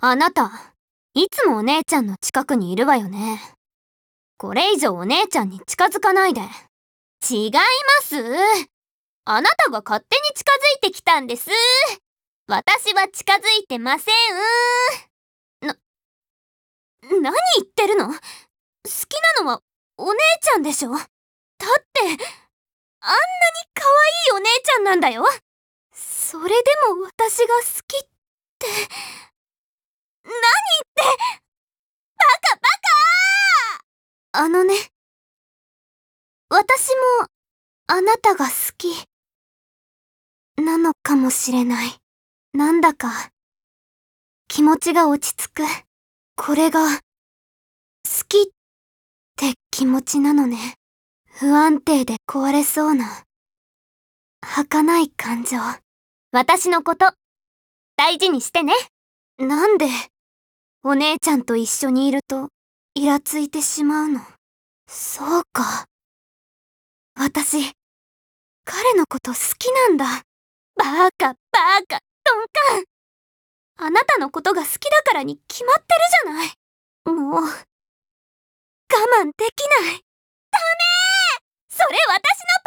あなた、いつもお姉ちゃんの近くにいるわよね。これ以上お姉ちゃんに近づかないで。違います。あなたが勝手に近づいてきたんです。私は近づいてません。何言ってるの？好きなのはお姉ちゃんでしょ？だって、あんなに可愛いお姉ちゃんなんだよ。それでも私が好きって、何言って、バカバカ！あのね、私もあなたが好きなのかもしれない。なんだか気持ちが落ち着く。これが好きって気持ちなのね。不安定で壊れそうな儚い感情。私のこと大事にしてね。なんでお姉ちゃんと一緒にいるとイラついてしまうの？そうか。私、彼のこと好きなんだ。バカバカ、トンカン。あなたのことが好きだからに決まってるじゃない。もう、我慢できない。ダメー！それ私の